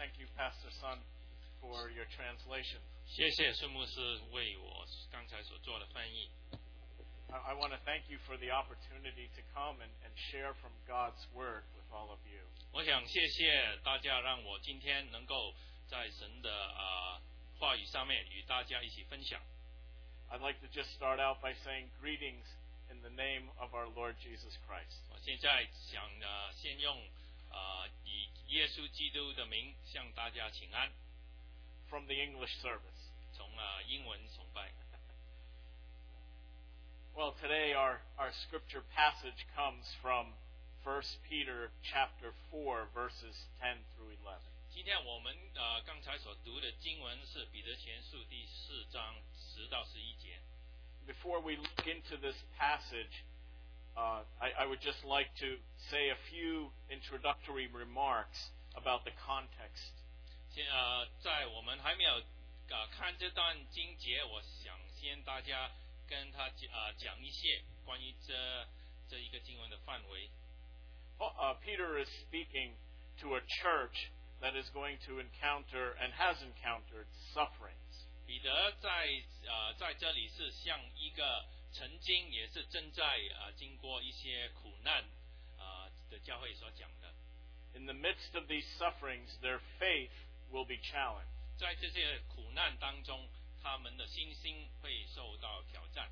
Thank you, Pastor Sun, for your translation. 谢谢孙牧师为我刚才所做的翻译。 I want to thank you for the opportunity to come and share from God's Word with all of you. 我想谢谢大家，让我今天能够在神的话语上面与大家一起分享。 I'd like to just start out by saying greetings in the name of our Lord Jesus Christ. 我现在想先用以耶稣基督的名向大家请安。 From the English service. 从英文崇拜。 Well, today our scripture passage comes from 1 Peter chapter 4, verses 10 through 11. 今天我们刚才所读的经文是彼得前书第4章10到11节。 Before we look into this passage, I would just like to say a few introductory remarks about the context. 在我们还没有看这段经节，我想先大家跟他讲一些关于这一个经文的范围。 Peter is speaking to a church that is going to encounter and has encountered sufferings. 彼得在这里是向一个曾经也是正在经过一些苦难的教会所讲的。 In the midst of these sufferings, their faith will be challenged. 在这些苦难当中，他们的信心会受到挑战。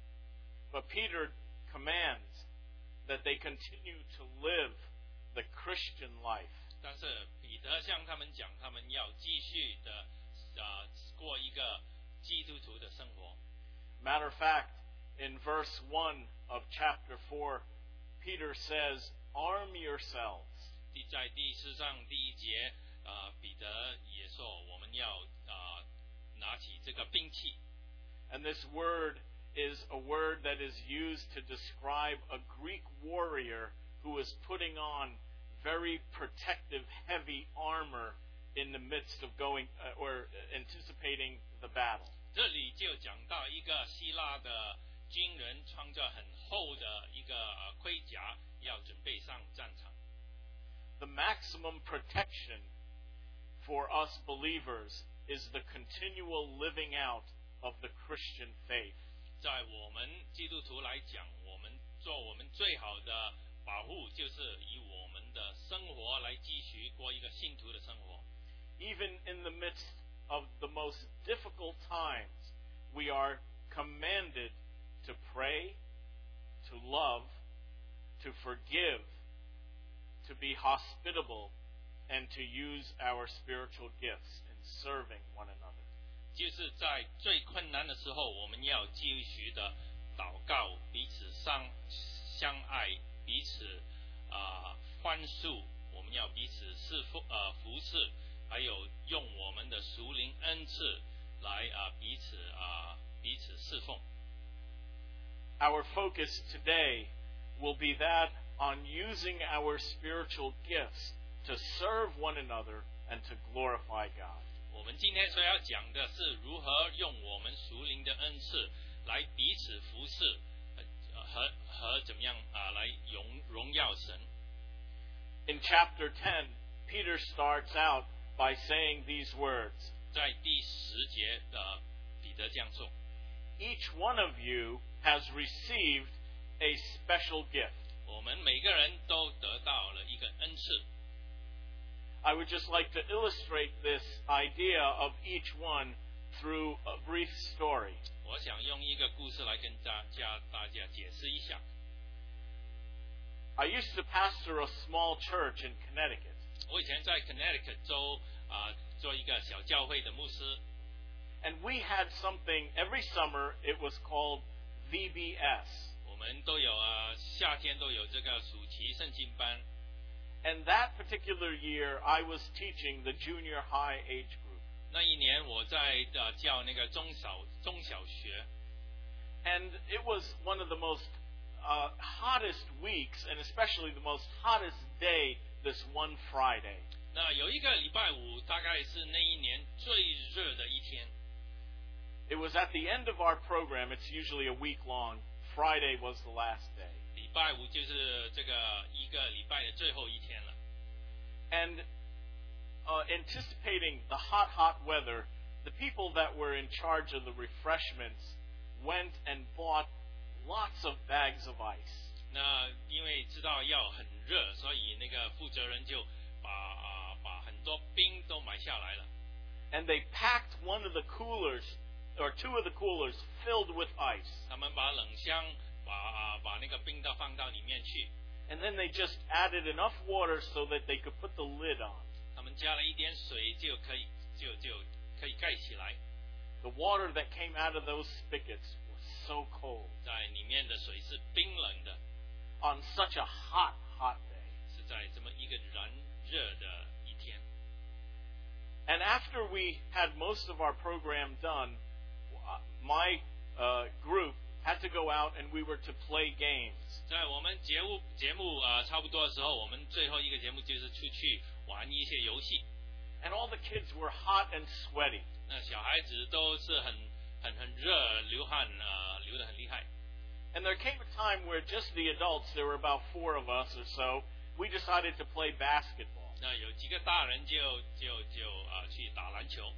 But Peter commands that they continue to live the Christian life. 但是彼得向他们讲，他们要继续的过一个基督徒的生活。 Matter of fact, in verse 1 of chapter 4, Peter says, "Arm yourselves." 在第4章第1节，彼得也说我们要拿起这个兵器。 And this word is a word that is used to describe a Greek warrior who is putting on very protective, heavy armor in the midst of going or anticipating the battle. 这里就讲到一个希腊的军人穿着很厚的一个盔甲，要准备上战场。 The maximum protection for us believers is the continual living out of the Christian faith. 在我们基督徒来讲，我们最好的保护就是以我们的生活来继续过一个信徒的生活。 Even in the midst of the most difficult times, we are commanded to pray, to love, to forgive, to be hospitable, and to use our spiritual gifts in serving one another. 就是在最困难的时候，我们要继续的祷告，彼此相爱，彼此宽恕，我们要彼此服侍，还有用我们的属灵恩赐来彼此侍奉。 Our focus today will be that on using our spiritual gifts to serve one another and to glorify God. 我们今天所要讲的是如何用我们属灵的恩赐来彼此服侍，和怎么样来荣耀神。 In chapter 10, Peter starts out by saying these words. 在第10节的彼得这样说 Each one of you has received a special gift. 我们每个人都得到了一个恩赐。 I would just like to illustrate this idea of each one through a brief story. 我想用一个故事来跟大家解释一下。 I used to pastor a small church in Connecticut. 我以前在 Connecticut 州做一个小教会的牧师。 And we had something every summer. It was called VBS. 我们都有夏天都有这个暑期圣经班。 And that particular year, I was teaching the junior high age group. 那一年我在教那个中小学。 And it was one of the most hottest weeks, and especially the most hottest day, this one Friday. 那有一个礼拜五，大概是那一年最热的一天。 It was at the end of our program. It's usually a week long. Friday was the last day. 礼拜五就是这个一个礼拜的最后一天了。 And anticipating the hot weather, the people that were in charge of the refreshments went and bought lots of bags of ice. 那因为知道要很热，所以那个负责人就把很多冰都买下来了。 And they packed one of the coolers, or two of the coolers, filled with ice. 他们把冷箱把那个冰都放到里面去。 And then they just added enough water so that they could put the lid on. 他们加了一点水就可以盖起来。 The water that came out of those spigots was so cold. 在里面的水是冰冷的。 On such a hot day. 是在这么一个燃热的一天。 And after we had most of our program done, my group had to go out and we were to play games. 在我们节目差不多的时候，我们最后一个节目就是出去玩一些游戏。 And all the kids were hot and sweaty. 那小孩子都是很热，流汗流得很厉害。 And there came a time where just the adults, there were about 4 of us or so, we decided to play basketball. 那有几个大人就去打篮球。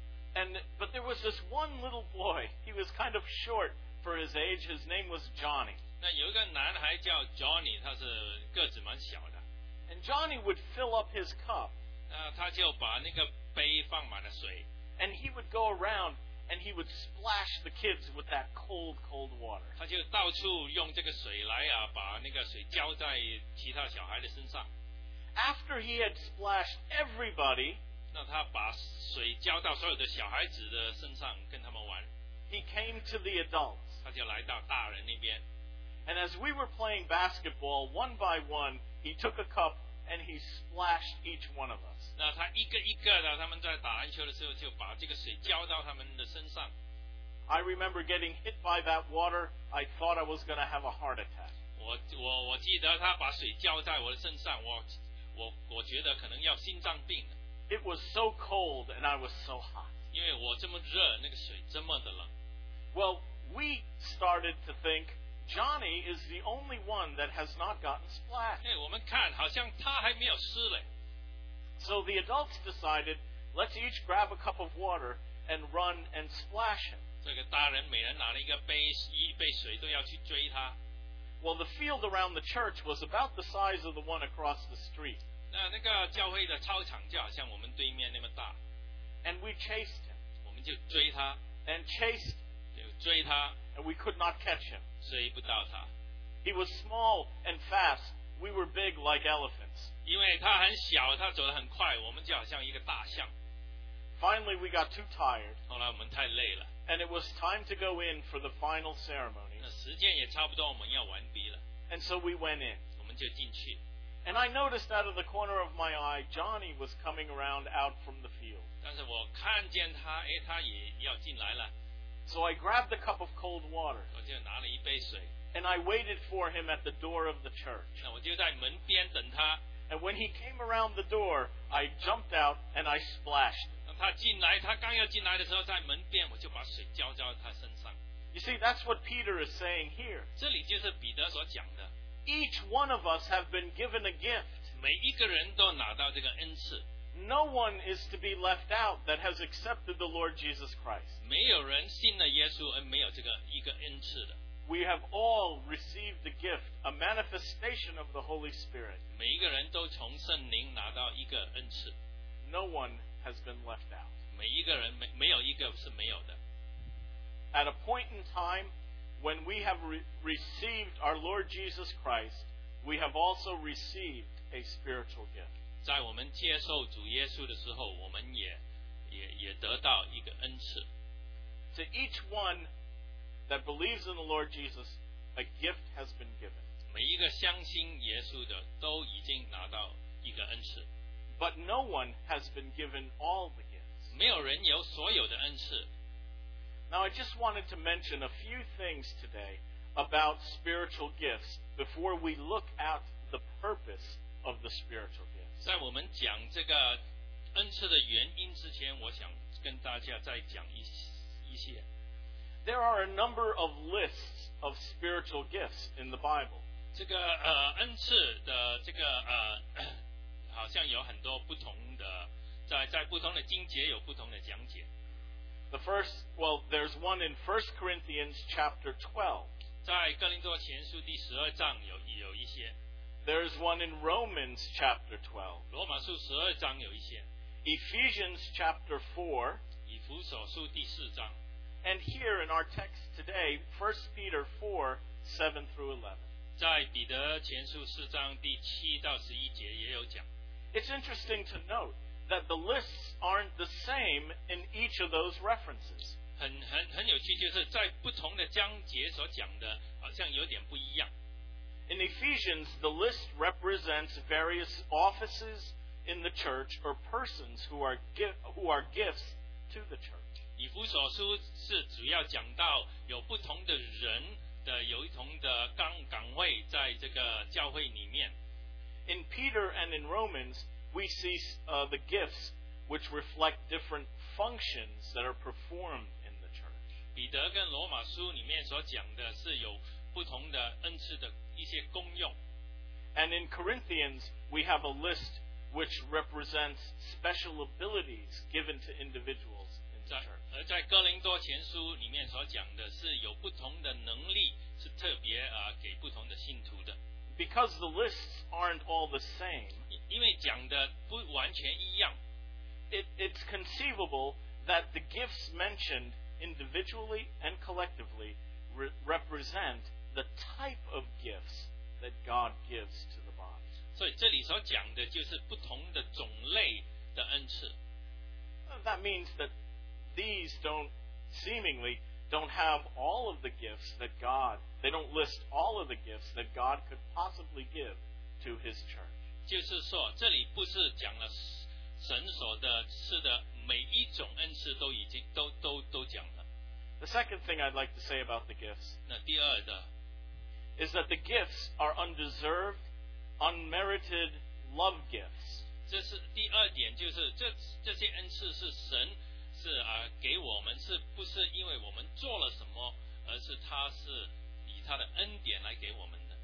But there was this one little boy. He was kind of short for his age. His name was Johnny. 那有一个男孩叫 Johnny， 他是个子蛮小的。 And Johnny would fill up his cup. 他就把那个杯放满了水。 And he would go around and he would splash the kids with that cold water. 他就到处用这个水来把那个水浇在其他小孩的身上。 After he had splashed everybody, 那他把水浇到所有的小孩子的身上，跟他们玩。 He came to the adults. 他就来到大人那边。 And as we were playing basketball, one by one, he took a cup and he splashed each one of us. 那他一个一个的，他们在打篮球的时候就把这个水浇到他们的身上。 I remember getting hit by that water. I thought I was going to have a heart attack. 我记得他把水浇在我的身上，我觉得可能要心脏病了。 It was so cold and I was so hot. 因为我这么热，那个水这么的冷。 Well, we started to think Johnny is the only one that has not gotten splashed. 我们看好像他还没有湿嘞。 So the adults decided, let's each grab a cup of water and run and splash him. 这个大人每人拿了一杯水，都要去追他。 Well, the field around the church was about the size of the one across the street. 那个教会的操场就好像我们对面那么大。 And we chased him. 我们就追他。 And chased him. 就追他。 And we could not catch him. 追不到他。 He was small and fast. We were big like elephants. 因为他很小，他走得很快，我们就好像一个大象。 Finally, we got too tired. 后来我们太累了。 And it was time to go in for the final ceremony. 那时间也差不多，我们要完毕了。 And so we went in. 我们就进去。 And I noticed out of the corner of my eye, Johnny was coming around out from the field. 但是我看见他，他也要进来了。 So I grabbed a cup of cold water. 我就拿了一杯水。 And I waited for him at the door of the church. 那我就在门边等他。 And when he came around the door, I jumped out and I splashed him. 他进来，他刚要进来的时候，在门边我就把水浇在他身上。 You see, that's what Peter is saying here. 这里就是彼得所讲的。 Each one of us have been given a gift. 每一个人都拿到这个恩赐。 No one is to be left out that has accepted the Lord Jesus Christ. 没有人信了耶稣而没有这个一个恩赐的。 We have all received a gift, a manifestation of the Holy Spirit. 每一个人都从圣灵拿到一个恩赐。 No one has been left out. 每一个人没有一个是没有的。 At a point in time, when we have received our Lord Jesus Christ, we have also received a spiritual gift. 在我们接受主耶稣的时候，我们也得到一个恩赐。 To each one that believes in the Lord Jesus, a gift has been given. 每一个相信耶稣的都已经拿到一个恩赐。 But no one has been given all the gifts. 没有人有所有的恩赐。 Now I just wanted to mention a few things today about spiritual gifts before we look at the purpose of the spiritual gifts. 在我们讲这个恩赐的原因之前，我想跟大家再讲一些。 There are a number of lists of spiritual gifts in the Bible. 这个恩赐的这个好像有很多不同的在不同的经节有不同的讲解。 The first, well, there's one in 1 Corinthians chapter 12. 在哥林多前书第12章有一些， There's one in Romans chapter 12. 罗马书12章有一些， Ephesians chapter 4. 以弗所书第4章， And here in our text today, 1 Peter 4, 7 through 11. 在彼得前书4章第7到11节也有讲。 It's interesting to note that the lists aren't the same in each of those references. 很有趣，就是在不同的章节所讲的，好像有点不一样。 In Ephesians, the list represents various offices in the church or persons who are gifts to the church. 以弗所书是主要讲到有不同的人的有不同的岗位在这个教会里面。 In Peter and in Romans, we see the gifts which reflect different functions that are performed in the church. 彼得跟罗马书里面所讲的是有不同的恩赐的一些功用。 And in Corinthians, we have a list which represents special abilities given to individuals in the church. 而在哥林多前书里面所讲的是有不同的能力，是特别给不同的信徒的。 Because the lists aren't all the same, 因为讲的不完全一样， it's conceivable that the gifts mentioned individually and collectively represent the type of gifts that God gives to the body. 所以这里所讲的就是不同的种类的恩赐。 That means that these seemingly don't have all of the gifts that they don't list all of the gifts that God could possibly give to His church. 就是说，这里不是讲了神所的赐的每一种恩赐都已经都讲了。 The second thing I'd like to say about the gifts 那第二的 is that the gifts are undeserved, unmerited love gifts. 这是第二点，就是这些恩赐是神是给我们，是不是因为我们做了什么，而是他是以他的恩典来给我们的。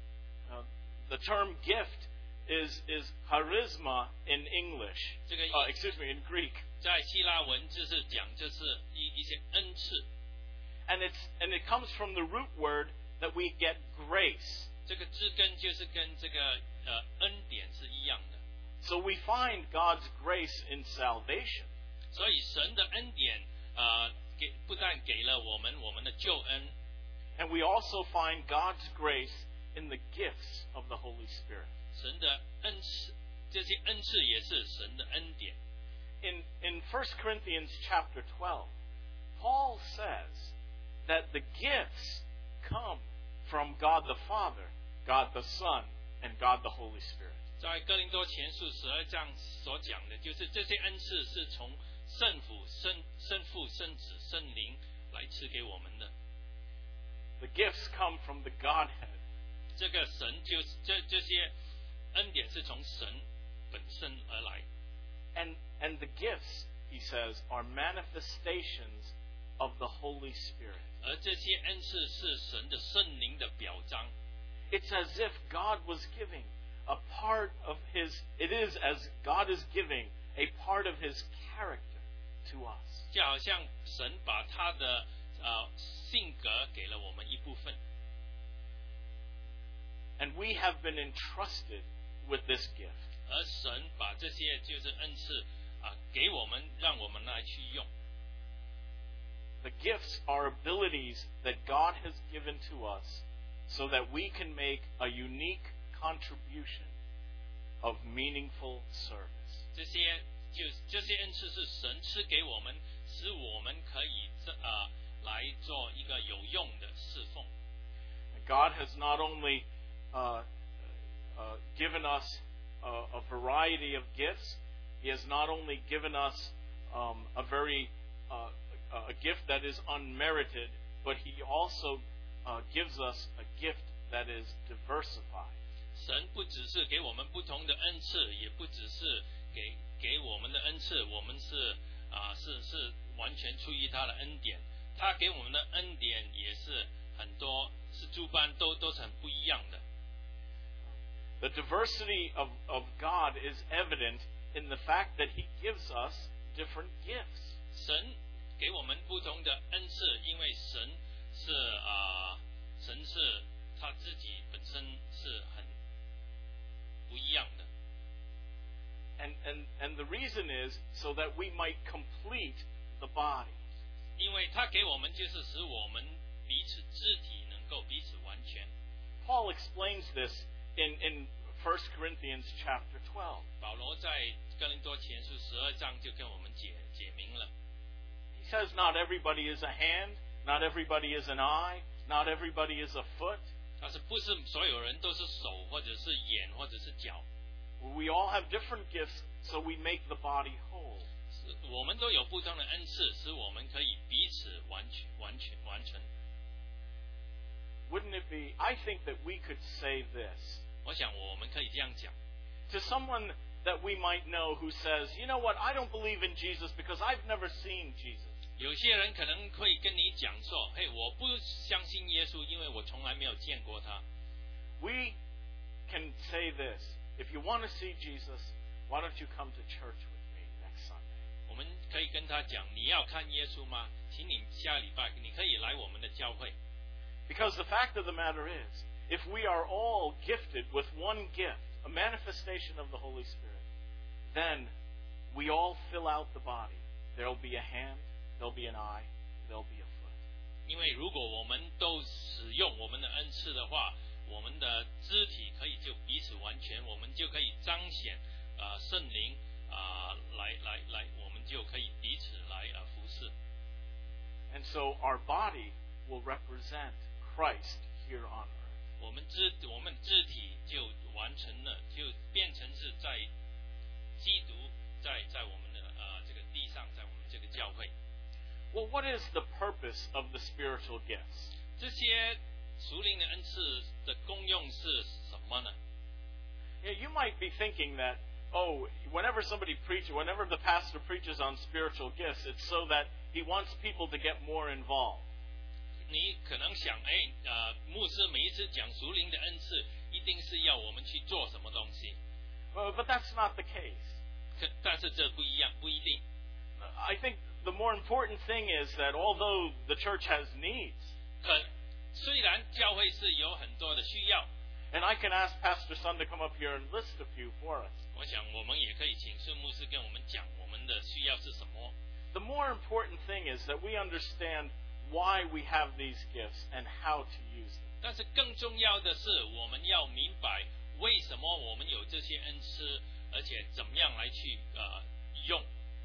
The term gift is charisma in English. 这个 in Greek. 在希腊文就是讲就是一些恩赐。 And it comes from the root word that we get grace. 这个字根就是跟这个恩典是一样的。 So we find God's grace in salvation. 所以神的恩典不但给了我们的救恩， And we also find God's grace in the gifts of the Holy Spirit. 神的恩赐，这些恩赐也是神的恩典。 In 1 Corinthians chapter 12, Paul says that the gifts come from God the Father, God the Son, and God the Holy Spirit. 在哥林多前书12章所讲的，就是这些恩赐是从圣父、圣父、圣子、圣灵来赐给我们的。 The gifts come from the Godhead. 这个神就是这些恩典是从神本身而来。 And the gifts, he says, are manifestations of the Holy Spirit. 而这些恩赐是神的圣灵的表彰。 It's as if God was giving a part of it is as God is giving a part of His character to us. 就好像神把他的性格给了我们一部分。 And we have been entrusted with this gift. 而神把这些就是恩赐给我们，让我们来去用。 The gifts are abilities that God has given to us so that we can make a unique contribution of meaningful service. 这些恩赐是神赐给我们，使我们可以来做一个有用的侍奉。 God has not only given us a variety of gifts, He has not only given us a gift that is unmerited, but He also gives us a gift that is diversified. 神不只是给我们不同的恩赐，也不只是给我们的恩赐，我们是完全出于他的恩典。他给我们的恩典也是很多，是诸般都是很不一样的。 The diversity of God is evident in the fact that He gives us different gifts. 神给我们不同的恩赐，因为神是他自己本身是很不一样的。 And the reason is so that we might complete the body. 因为他给我们就是使我们彼此肢体能够彼此完全。 Paul explains this in 1 Corinthians chapter 12. 保罗在哥林多前书12章就跟我们解明了。 He says not everybody is a hand, not everybody is an eye, not everybody is a foot. 但是不是所有人都是手或者是眼或者是脚。 We all have different gifts, so we make the body whole. 我们都有不同的恩赐，使我们可以彼此完成。 Wouldn't it be? I think that we could say this. 我想我们可以这样讲。 To someone that we might know who says, you know what, I don't believe in Jesus because I've never seen Jesus. 有些人可能会跟你讲说，嘿，我不相信耶稣，因为我从来没有见过他。 We can say this. If you want to see Jesus, why don't you come to church with me next Sunday? 我们可以跟他讲，你要看耶稣吗？请你下礼拜你可以来我们的教会。 Because the fact of the matter is, if we are all gifted with one gift, a manifestation of the Holy Spirit, then we all fill out the body. There'll be a hand, there'll be an eye, there'll be a foot. 因为如果我们都使用我们的恩赐的话，我们的肢体可以就彼此完全，我们就可以彰显圣灵来，我们就可以彼此来服侍。 And so our body will represent Christ here on earth. 我们肢体就完成了，就变成是在基督在我们的这个地上，在我们这个教会。 Well, what is the purpose of the spiritual gifts? 这些属灵的恩赐的功用是什么呢？ You might be thinking that, whenever somebody preaches, whenever the pastor preaches on spiritual gifts, it's so that he wants people to get more involved. 你可能想，牧师每一次讲属灵的恩赐，一定是要我们去做什么东西。 But that's not the case. 但是这不一样，不一定。 I think the more important thing is that although the church has needs, 虽然教会是有很多的需要 and I can ask Pastor Sun to come up here and list a few for us. 我想我们也可以请孙牧师跟我们讲我们的需要是什么。 The more important thing is that we understand why we have these gifts and how to use them. 但是更重要的是，我们要明白为什么我们有这些恩赐，而且怎么样来去用。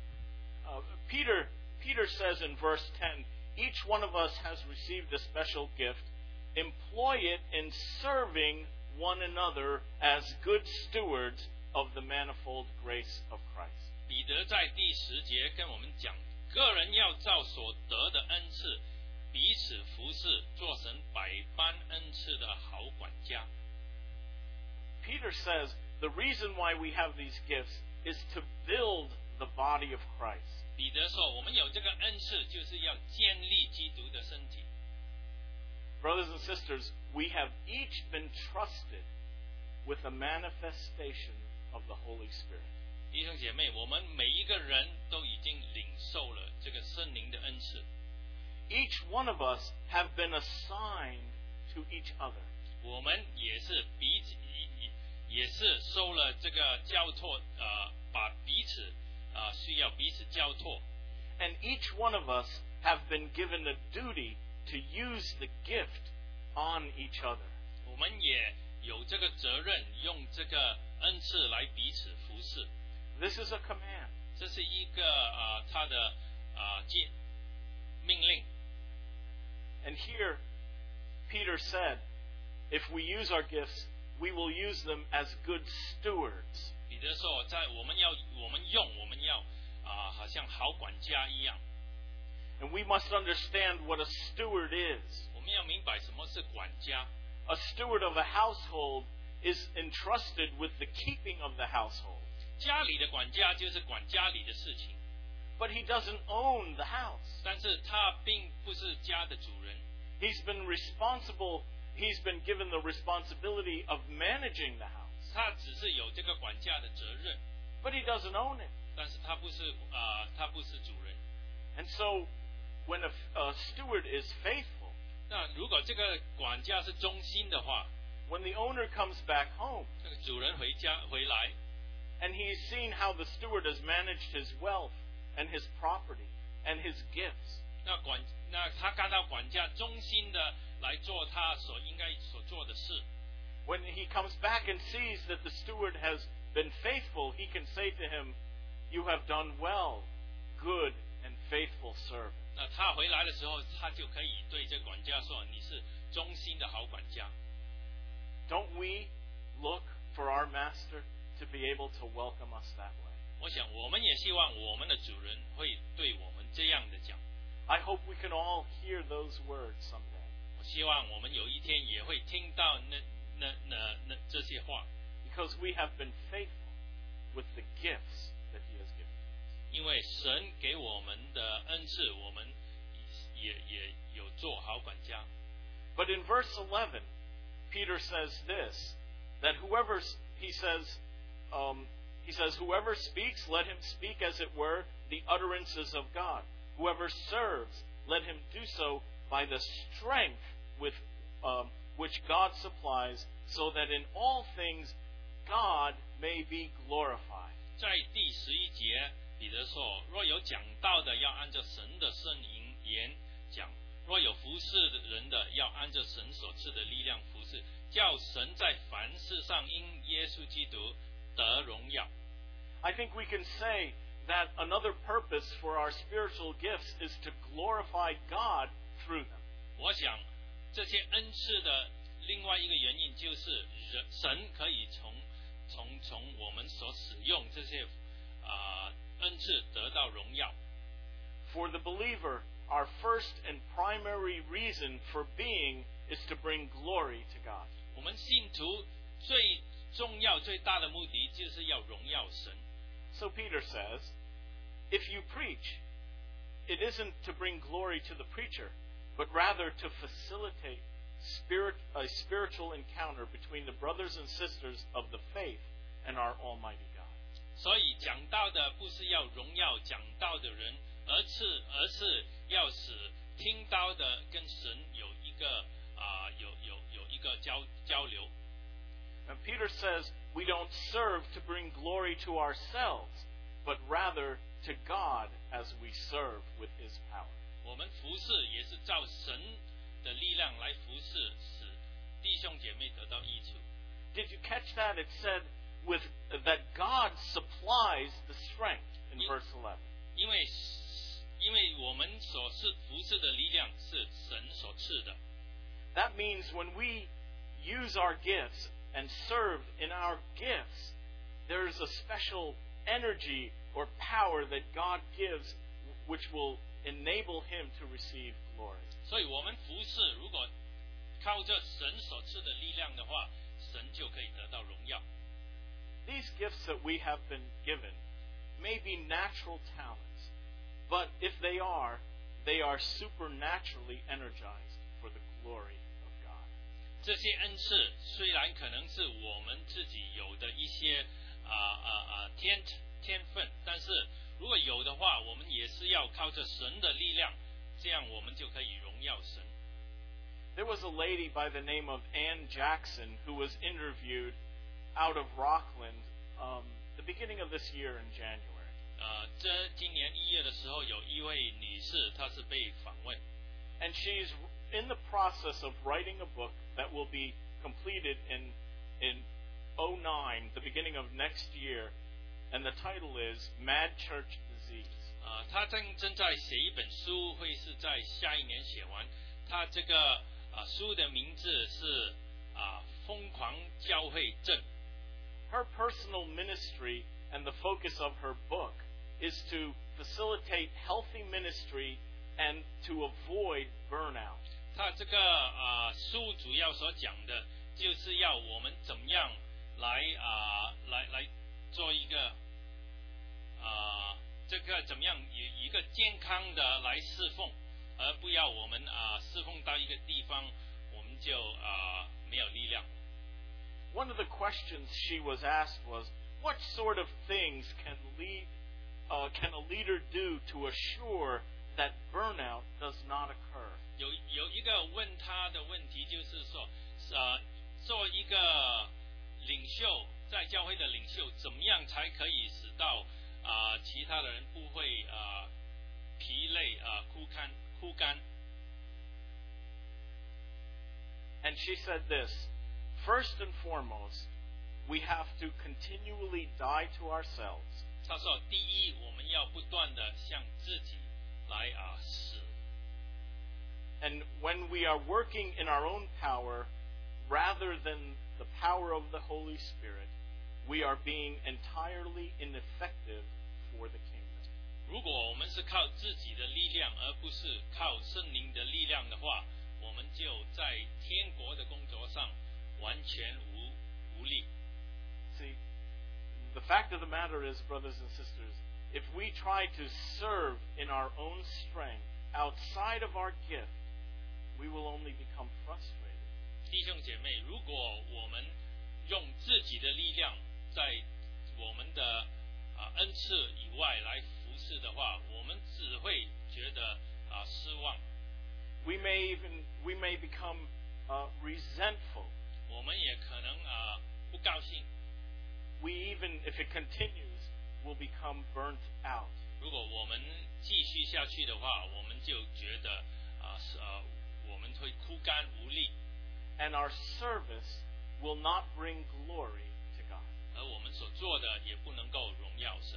Peter says in verse 10, each one of us has received a special gift. Employ it in serving one another as good stewards of the manifold grace of Christ. 彼得在第10节跟我们讲，个人要照所得的恩赐，彼此服侍，做成百般恩赐的好管家。 Peter says the reason why we have these gifts is to build the body of Christ. 彼得说，我们有这个恩赐，就是要建立基督的身体。 Brothers and sisters, we have each been trusted with a manifestation of the Holy Spirit. 弟兄姐妹，我们每一个人都已经领受了这个圣灵的恩赐。 Each one of us have been assigned to each other. 我们也是也是收了这个交托，把彼此需要彼此交托。 And each one of us have been given a duty to use the gift on each other. 我们也有这个责任，用这个恩赐来彼此服侍。 This is a command. 这是一个他的命令。 And here, Peter said, if we use our gifts, we will use them as good stewards. 彼得说，我们要好像好管家一样。 And we must understand what a steward is. 我们要明白什么是管家。 A steward of a household is entrusted with the keeping of the household. 家里的管家就是管家里的事情。 But he doesn't own the house. 但是他并不是家的主人。 He's been given the responsibility of managing the house. 他只是有这个管家的责任。 but he doesn't own it. 但是他不是主人。 And so, when a steward is faithful, 那如果这个管家是忠心的话， when the owner comes back home, 这个主人回来， and he's seen how the steward has managed his wealth and his property and his gifts, 那他看到管家忠心的来做他应该做的事， when he comes back and sees that the steward has been faithful, he can say to him, "You have done well, good and faithful servant." 那他回来的时候，他就可以对这管家说：“你是忠心的好管家。” Don't we look for our master to be able to welcome us that way? 我想，我们也希望我们的主人会对我们这样的讲。 I hope we can all hear those words someday. 我希望我们有一天也会听到那这些话， Because we have been faithful with the gifts that he has given to us. 因为神给我们的恩赐，我们也有做好管家。 But in verse 11, Peter says this, that whoever speaks, let him speak as it were the utterances of God. Whoever serves, let him do so by the strength which God supplies, so that in all things God may be glorified. 在第11节，彼得说：“若有讲道的，要按照神的圣言讲；若有服侍人的，要按照神所赐的力量服侍，叫神在凡事上因耶稣基督得荣耀。” I think we can say that another purpose for our spiritual gifts is to glorify God through them. 我想，这些恩赐的另外一个原因就是神可以从我们所使用这些恩赐得到荣耀。 For the believer, our first and primary reason for being is to bring glory to God. 我们信徒最重要、最大的目的就是要荣耀神。 So Peter says, if you preach, it isn't to bring glory to the preacher, but rather to facilitate a spiritual encounter between the brothers and sisters of the faith and our Almighty God. 所以讲道的不是要荣耀讲道的人，而是要使听道的跟神有一个交流。 And Peter says we don't serve to bring glory to ourselves, but rather to God as we serve with His power. 我们服侍也是照神的力量来服侍，使弟兄姐妹得到益处。 Did you catch that? It said that God supplies the strength in verse 11. 因为我们所服侍的力量是神所赐的。 That means when we use our gifts and serve in our gifts, there's a special energy or power that God gives which will enable Him to receive glory. 所以我们服侍，如果靠着神所赐的力量的话，神就可以得到荣耀。 These gifts that we have been given may be natural talents, but if they are supernaturally energized for the glory of God. 这些恩赐虽然可能是我们自己有的一些天分，但是如果有的话，我们也是要靠着神的力量，这样我们就可以荣耀神。 There was a lady by the name of Ann Jackson who was interviewed out of Rockland the beginning of this year in January. 今年1月的时候，有一位女士，她是被访问。 And she's in the process of writing a book that will be completed in 2009, the beginning of next year, and the title is Mad Church Disease. 她正在写一本书，会是在下一年写完。她这个书的名字是疯狂教会症。 Her personal ministry and the focus of her book is to facilitate healthy ministry and to avoid burnout. 他这个书主要所讲的，就是要我们怎么样来做一个这个怎么样以一个健康的来侍奉，而不要我们侍奉到一个地方，我们就没有力量。 One of the questions she was asked was, what sort of things can a leader do to assure that burnout does not occur? 有一个问他的问题就是说，做一个领袖，在教会的领袖，怎么样才可以使到其他的人不会疲累枯干？ And she said this, first and foremost, we have to continually die to ourselves. 他说，第一，我们要不断的向自己来死。 And when we are working in our own power, rather than the power of the Holy Spirit, we are being entirely ineffective for the kingdom. 如果我们是靠自己的力量，而不是靠圣灵的力量的话，我们就在天国的工作上完全无力。 See, the fact of the matter is, brothers and sisters, if we try to serve in our own strength outside of our gift, we will only become frustrated. 弟兄姐妹，如果我们用自己的力量在我们的恩赐以外来服侍的话，我们只会觉得失望。 We may become resentful. 我们也可能不高兴。 We even, if it continues, will become burnt out. 如果我们继续下去的话，我们就觉得我们会枯干无力。 And our service will not bring glory to God. 而我们所做的也不能够荣耀神。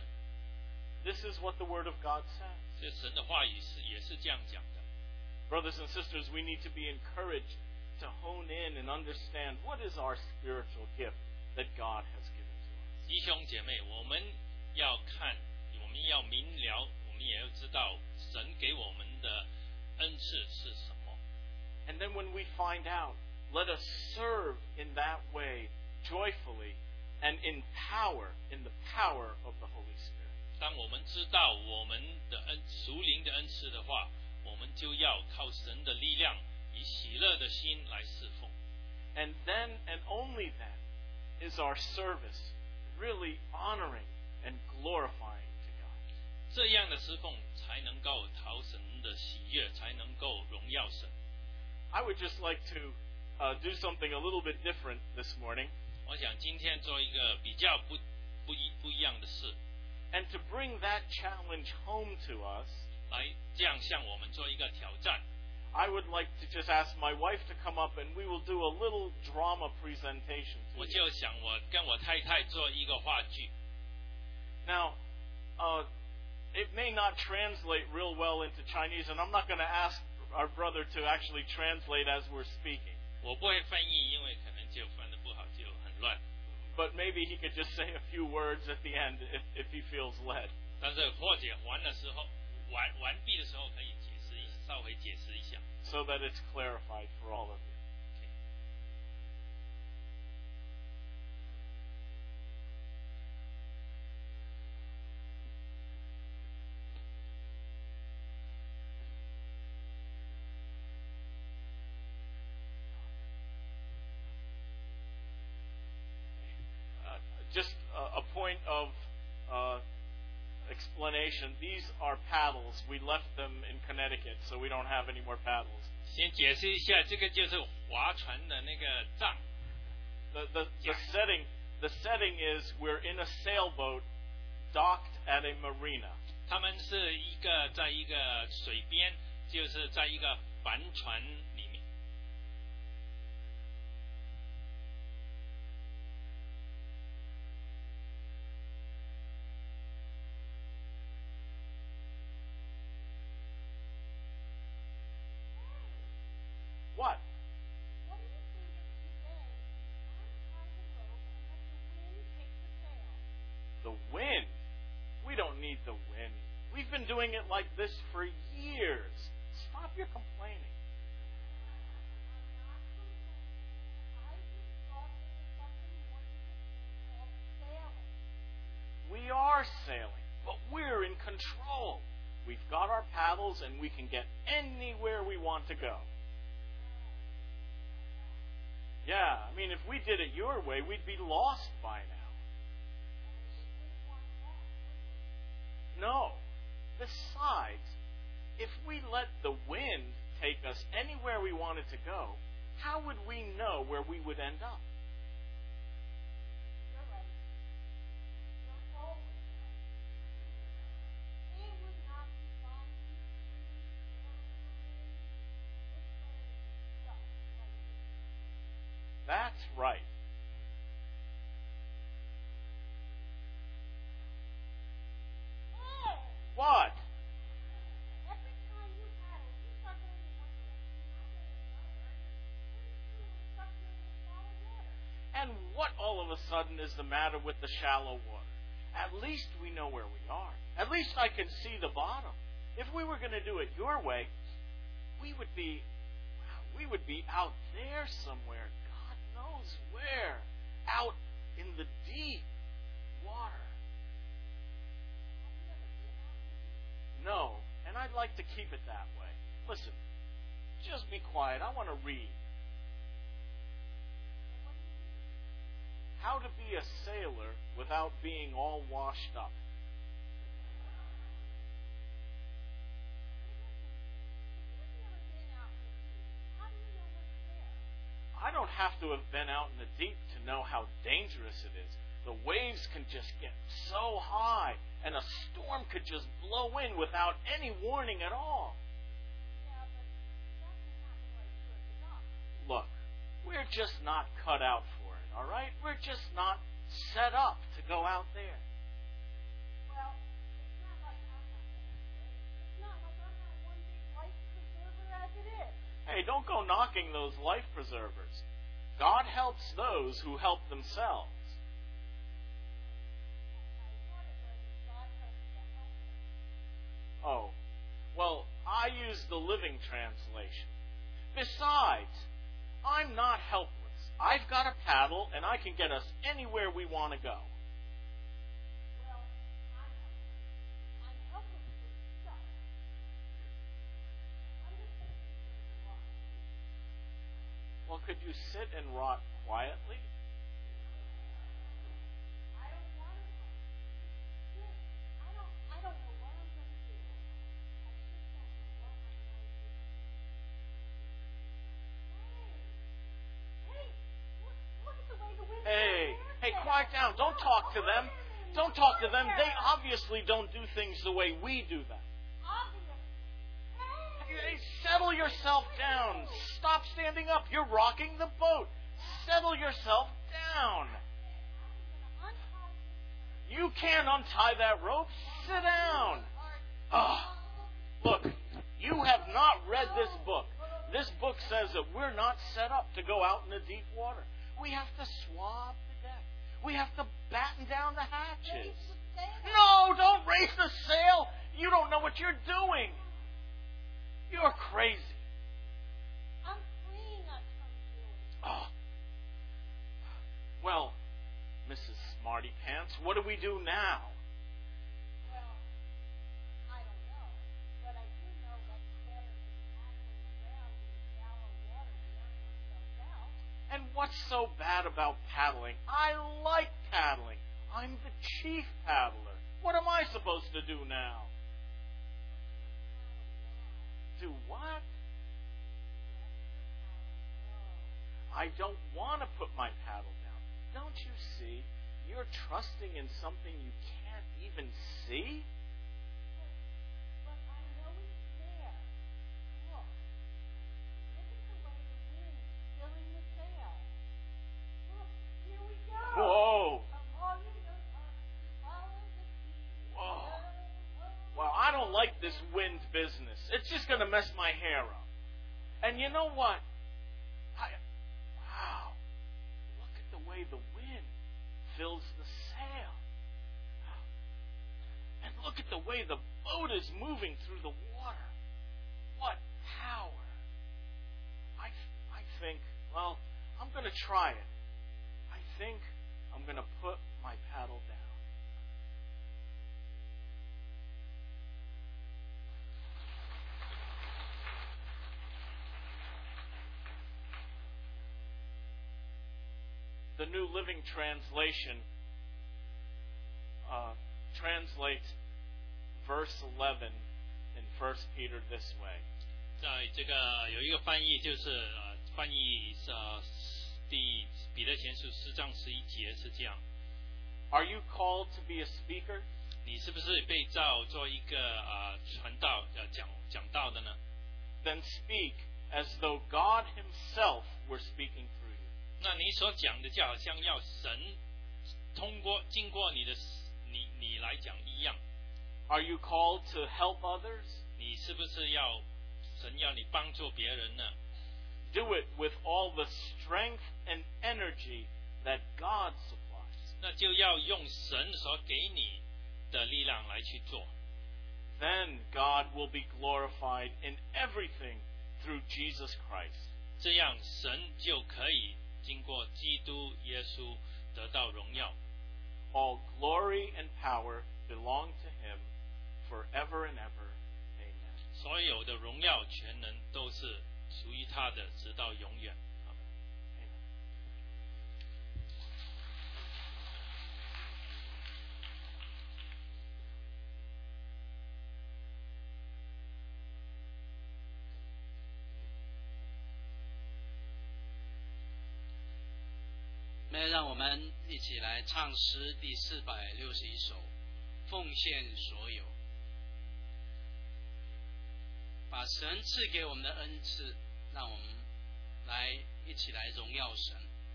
This is what the Word of God says. 这神的话语也是这样讲的。 Brothers and sisters, we need to be encouraged to hone in and understand what is our spiritual gift that God has given to us. 弟兄姐妹，我们要看，我们要明了，我们也要知道神给我们的恩赐是什么。 And then when we find out, let us serve in that way joyfully and in the power of the Holy Spirit. 当我们知道我们的属灵的恩赐的话，我们就要靠神的力量，以喜乐的心来侍奉。 And then and only then is our service really honoring and glorifying to God. 这样的侍奉才能够讨神的喜悦，才能够荣耀神。 I would just like to do something a little bit different this morning. 我想今天做一个比较不一样的事， And to bring that challenge home to us, 来这样向我们做一个挑战。 I would like to just ask my wife to come up and we will do a little drama presentation to 我 you. 就想我跟我太太做一个话剧。 Now, it may not translate real well into Chinese, and I'm not going to ask our brother to actually translate as we're speaking. 我不会翻译，因为可能就翻得不好，就很乱。 But maybe he could just say a few words at the end if he feels led. 但是或者完的时候，完毕的时候可以稍微解释一下。 So that it's clarified for all of you. Just a point of explanation. These are paddles. We left them in Connecticut, so we don't have any more paddles. 先解释一下，这个就是划船的那个杖。 The setting is we're in a sailboat docked at a marina. 他们是在一个水边，就是在一个帆船里面。 What? What do you think if today untie the rope and let the wind take the sail? The wind? We don't need the wind. We've been doing it like this for years. Stop your complaining. I'm not complaining. I just thought there was something more to this thing called sailing. We are sailing, but we're in control. We've got our paddles and we can get anywhere we want to go. Yeah, I mean, if we did it your way, we'd be lost by now. No. Besides, if we let the wind take us anywhere we wanted to go, how would we know where we would end up? You're right. You're always right. It would not be fun to this way stuff like this. That's right. Hey! What? Every time you paddle, you start going in one direction, I go in another, and pretty soon we're stuck in the shallow water. And what all of a sudden is the matter with the shallow water? At least we know where we are. At least I can see the bottom. If we were going to do it your way, we would be out there somewhere. God knows where. Out in the deep water. Have you ever been out there? No, and I'd like to keep it that way. Listen, just be quiet. I want to read. And what do you do? How to be a sailor without being all washed up. If you've never been out in the deep, how do you know what's there? I don't have to have been out in the deep to know how dangerous it is. The waves can just get so high, and a storm could just blow in without any warning at all. Yeah, but that can happen right here at the dock. Look, we're just not cut out for it, all right? We're just not set up to go out there. Well, it's not like I'm not that way. It's not like I'm not one big life preserver as it is. Hey, don't go knocking those life preservers. God helps those who help themselves. I thought it was God helps the helpless. Oh, well, I use the Living Translation. Besides, I'm not helpless. I've got a paddle, and I can get us anywhere we want to go. Well, I'm helpless. I'm helpless with stuff. I'm just thinking through a lot. Well, could you sit and rot quietly? I don't want to help. Look, I don't know what I'm going to do. I just don't know what I'm going to do. Hey, look at the way the wind Hey, quiet down. Don't talk to them. Don't talk to them. They obviously don't do things the way we do them. Obviously. Hey, settle yourself down. Stop standing up. You're rocking the boat. Settle yourself down. You can't untie that rope. Sit down. Look, you have not read this book. This book says that we're not set up to go out in the deep water. We have to swab the deck. We have to batten down the hatches. No, don't raise the sail. You don't know what you're doing. You're crazy. I'm freeing us from doing. Oh. Well, Mrs. Smarty Pants, what do we do now? Well, I don't know, but I do know that it's better than paddling around in the shallow water wearing ourselves out. And what's so bad about paddling? I like paddling. I'm the chief paddler. What am I supposed to do now? Do what? I don't want to put my paddle down. Don't you see? You're trusting in something you can't even see? But I know it's there. Look. Look at the way the wind's filling the sail. Look, here we go. Whoa! Along in the follow the sea. Whoa. Well, I don't like this wind business. It's just going to mess my hair up. And you know what? Wow. Look at the way the wind fills the sail. And look at the way the boat is moving through the water. What power. I think, well, I'm going to try it. I think I'm going to put my paddle down. The New Living Translation translates, verse 11 in 1 Peter this way. 在这个有一个翻译，就是翻译彼得前书4章11节是这样。 Are you called to be a speaker? 你是不是被召做一个传道讲道的呢？ Then speak as though God Himself were speaking through you. 那你所讲的就好像要神经过你来讲一样。 Are you called to help others? 你是不是神要你帮助别人呢？ Do it with all the strength and energy that God supplies. 那就要用神所给你的力量来去做。 Then God will be glorified in everything through Jesus Christ. 这样神就可以经过基督耶稣得到荣耀。 All glory and power belong to Him forever and ever. Amen. 所有的荣耀全能都是属于他的，直到永远。 让我们一起来唱诗第461首，奉献所有。把神赐给我们的恩赐，让我们一起来荣耀神。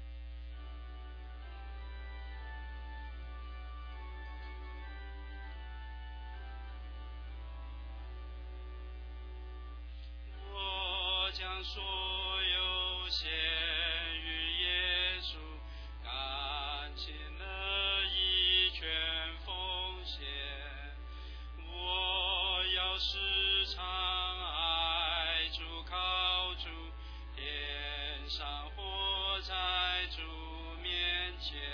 我将所有献于耶稣，感情了一全奉献。我要时常爱主靠主，天上或在主面前。